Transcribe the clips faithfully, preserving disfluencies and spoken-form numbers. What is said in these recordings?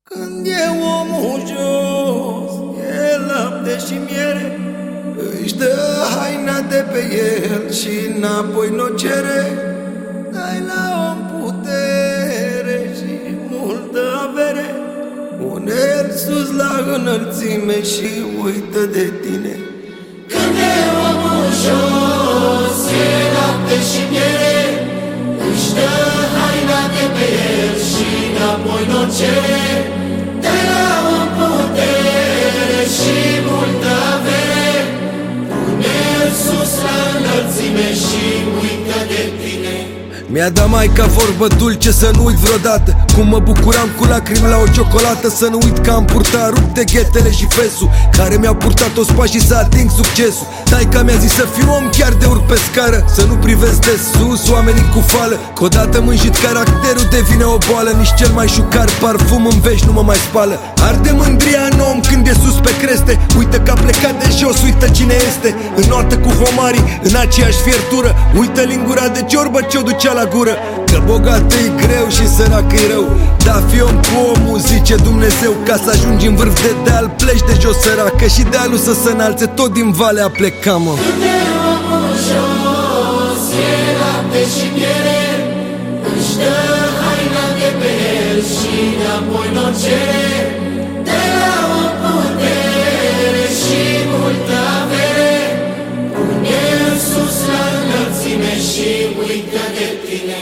Când e omul jos, e lapte și miere, își dă haina de pe el și înapoi n-o cere. Dai la om putere și multă avere, pune-l sus la înălțime și uită de tine. Când e omul jos, e lapte și miere, își dă haina de pe el și înapoi n-o cere. Dai la om putere și multă avere, pune-l sus la înălțime și uită de tine. Mi-a dat maica vorbă dulce să nu uit vreodată cum mă bucuram cu lacrimi la o ciocolată. Să nu uit că am purtat rupte ghetele și fesul care mi-au purtat toți pașii să ating succesul. Taica mi-a zis să fiu om chiar de urc pe scară, să nu privesc de sus oamenii cu fală, că odată mânjit caracterul devine o boală. Nici cel mai șucar parfum în veci nu mă mai spală. Arde mândria în om când e sus pe creste, uită că a plecat de jos, uită cine este. Înoată cu homarii în aceeași fiertură, uită lingura de ciorbă ce-o ducea la gură. Că bogat e greu și sărac e rău, dar fi om cu omul, zice Dumnezeu. Ca să ajungi în vârf de deal, pleci de jos săracă și dealul să se înalțe, tot din vale a pleca, mă. Când e omul jos, e lapte și miere, își dă haina de pe el și înapoi n-o cere. De la om putere și multă avere, pune-l sus la înălțime și uită de tine.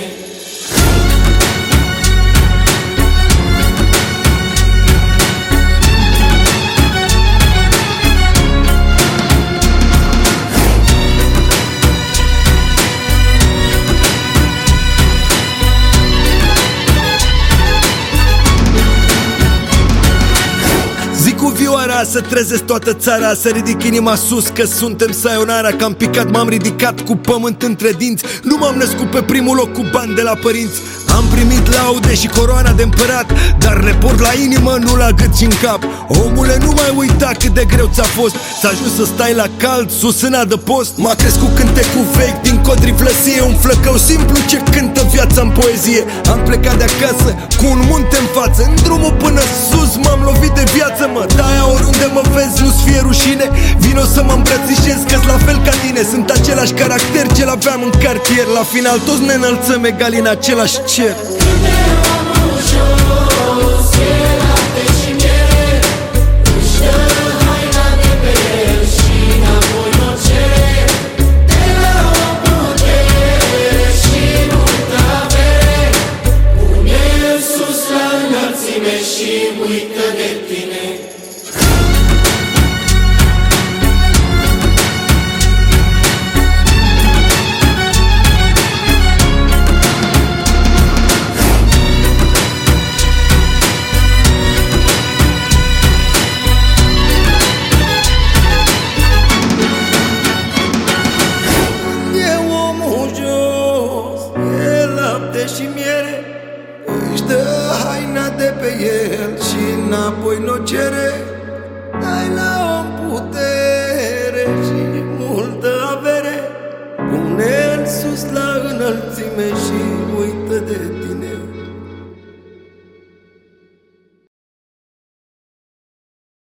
Să trezesc toată țara, să ridic inima sus, că suntem sayonara. Că am picat, m-am ridicat cu pământ între dinți. Nu m-am născut pe primul loc cu bani de la părinți. Am primit laude și coroana de împărat, dar le port la inimă, nu la gât și în cap. Omule, nu mai uita cât de greu ți-a fost să ajungi să stai la cald sus în adăpost. M-a crescut cântecul vechi din codri flăsie, un flăcău simplu ce cântă viața în poezie. Am plecat de acasă cu un munte în față, în drumul până sus m-am lovit de viață, mă. De-aia oriunde mă vezi nu-ți fie rușine, vino să mă îmbrățișez că-s la fel ca tine. Sunt același caracter ce-l aveam în cartier, la final toți ne înălțăm egal în același cer. Când e omul jos, e lapte și miere, își dă haina de pe el și înapoi n-o cere. De la om putere și multă avere, pune-l sus la înălțime și uită de tine. Și miere, își dă haina de pe el și înapoi n-o cere. Dai la om putere și multă avere, pune-l sus la înălțime și